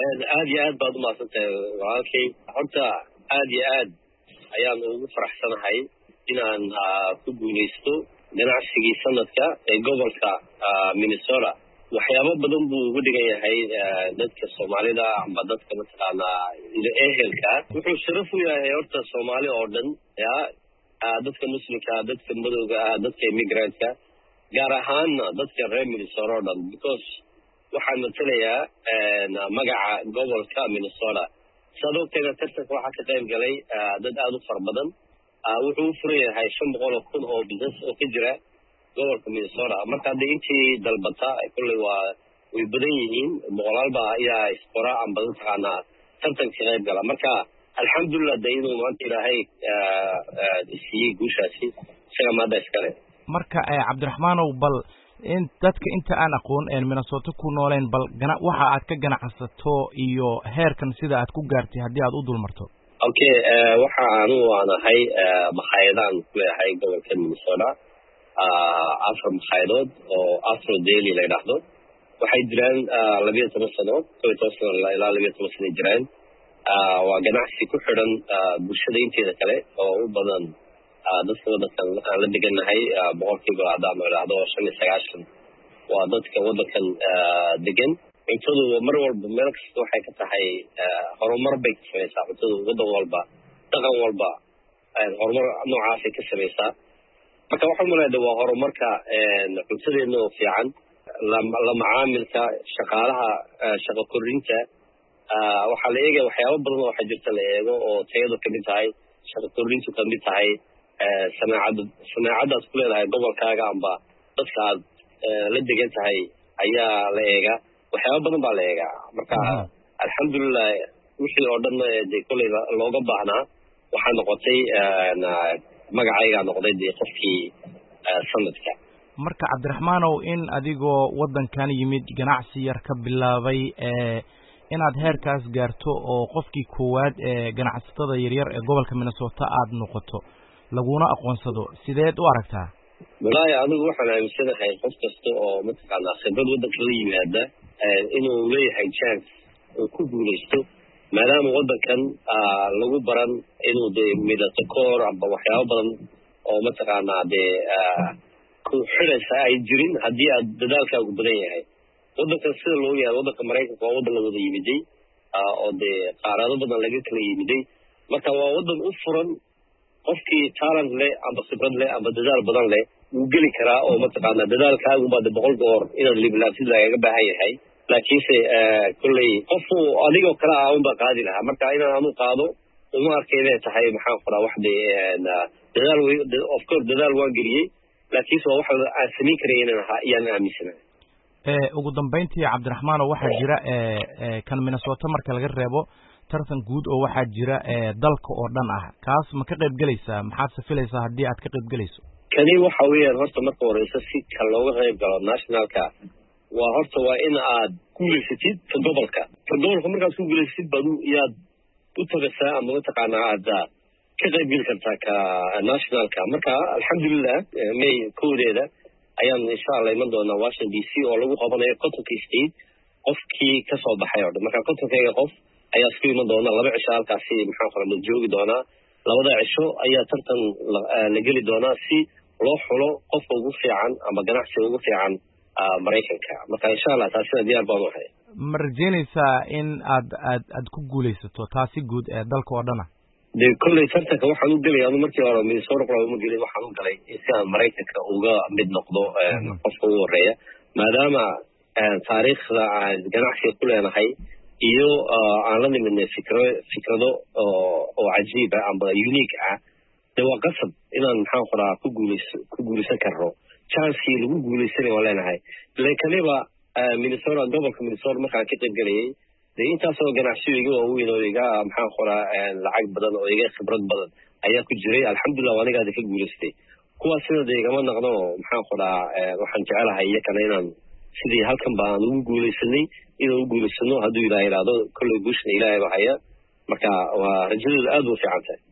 aad iyo aad baad umahadsantahay walaalkay. Horta aad iyo aad ayaan ugu faraxsanahay inaan ku guuleysto ganacsigii sanadka ee gobolka Minnesota. waxyaabo badan buu ugu dhigan yahay dadka Soomaalida ama dadka mataqaana ehelka. wuxuu sharaf u yahay horta Soomaali oo dhan, dadka muslimka, dadka madowga, dadka immigrant-ka, gaar ahaan dadka reer Minnesota oo dhan, because waxaan matalayaa magaca gobolka Minnesota. sababteeda tartanka waxaa ka qayb galay dad aad u fara badan. wuxuu u furan yahay 500,000 oo business oo ka jira gobolka Minnesota. marka hadda intii dalbata kulley way badan yihiin, boqolaalba ayaa isqora ama mataqaana tartanka ka qayb gala. marka alxamdulillah inuu maanta ilaahay siiyey guushaasi, isaga maada iskale. marka cabdiraxmaanow, bal in dadka inta aan aqoon Minnesota ku nooleen, bal waxa aad ka ganacsato iyo heerkan sida aad ku gaartay haddii aad u dulmarto. okay, waxa aanu aanahay makhaayadaan ku leeyahay gobolka Minnesota, 4 makhayadood oo Afro Daily la yidhaahdo. waxay jiraan 12 sano, 12 sano ilaa 12 sano jiraan. waa ganacsi ku xidhan bulshada inteeda kale oo u badan dadka wadankan aan la deganahay. boqolkiiba haddaan idhaahdo 95 waa dadka wadankan degan. cuntadu mar walba meel kasta waxay ka tahay horumar bay ka samaysaa. cuntadu wadan walba, dhaqan walba horumar noocaasay ka samaysaa. marka waxaan maleeyahay waa horumarka cuntadeena oo fiican, la macaamilka shaqaalaha, shaqo kordhinta. waxaa la eegaya waxyaabo badan oo waxaa jirta la eego oo tayadu kamid tahay, shaqo kordhintu kamid tahay, samaacadaad ku leedahay gobolkaaga amba dadka aad la degan tahay ayaa la eegaa. waxyaabo badan baa la eegaa. marka alxamdulillah wixii oo dhan dee kolley looga baahnaa waxaa noqotay magacaygaa noqday dee qofkii sanadka. marka cabdiraxmaanow, in adigoo wadankan yimid ganacsi yar ka bilaabay inaad heerkaas gaarto oo qofkii koowaad ee ganacsatada yaryar ee gobolka Minnesota aad noqoto, laguna aqoonsado, sideed u aragtaa? wallaahi anigu waxaan aaminsanahay qof kasta oo mataqaanaa khibrad wadanka la yimaada inuu leeyahay chance uu ku guuleysto, maadaama wadankan lagu baran inuu dee midabto koor amba waxyaabo badan oo mataqaanaa dee ku xidhaysa ay jirin haddii aad dadaalkaagu badan yahay. wadankan sida loo yahay, wadanka Maraykanka waa wadan la wada yimiday oo dee qaarado badan laga kala yimiday. marka waa wadan u furan, qofkii talent leh amba khibrad leh amba dadaal badan leh wuu geli karaa. oo mataqaana dadaalkaagu baa 100 goor inaad liblaasid lagaga baahan yahay. laakiinse kolley qofu adigoo kale unbaa qaadi lahaa. marka inaan anu qaado uma arkay inay tahay maxaan qoraa wax dadaal of course dadaal waan geliyey, laakiinse waa wax aan samayn karay inaan aaminsanahay. ugu dambeyntii cabdiraxmaanow, waxaa jira kan Minnesota marka laga reebo tartan guud oo waxaa jira dalka oo dhan ah. kaas ma ka qayb galaysaa? maxaad filaysaa haddii aad ka qayb galayso? kani waxa weeyaan horta marka horeysa si ka looga qayb galo nationalka waa in aad guuleysatid ka gobolka. markaad ku guuleysatid baad iyaad u tagaysaa ama mataqaanaa aad ka qayb geli kartaa ka nationalka. marka alxamdulillah May 1 ayaan insha Allah iman doonaa Washington DC oo lagu qabanayo Kentucky State. qofkii ka soo baxay oo dhan, marka Kentucky qof ayaa isku iman doona 2 cisho halkaasi maxaan qoraa la joogi doonaa. 2 cisho ayaa tartan la geli doonaa si loo xulo qofka ugu fiican ama ganacsiga ugu fiican Maraykanka. marka insha Allah taasina diyaar baan u ahay. ma rajaynaysaa in aad ku guuleysato taasi guud ee dalka oo dhan? dee kolley tartanka waxaan u gelay anu markii hore Minnesota uma gelin. waxaan u galay si aan Maraykanka uga mid noqdo qofka ugu horeeya, maadaama taariikhda aan ganacsiga ku leenahay iyo aan la nimidnay fikrado oo cajiib ah amba unique ah. dee waa qasab inaan maxaan qoraa ku guuleysan karno. chancekii lagu guuleysanay waan leenahay. kaniba Minnesota, gobolka Minnesota markaan ka qayb galayay, dee intaasoo ganacsiyo iga waaweyn oo iga maxaan qoraa lacag badan oo iga khibrad badan ayaa ku jiray. alxamdulillah anigaada ka guuleystay. kuwaasina dee igama naqno maxaan qoraa waxaan jecelahay iyakana inaan sidii halkan baan ugu guuleysanay inaan u guuleysano hadduu ilaahay idhaahdo. kolley guushna ilaahay baa haya. marka waa rajadooda aad u fiican tahay.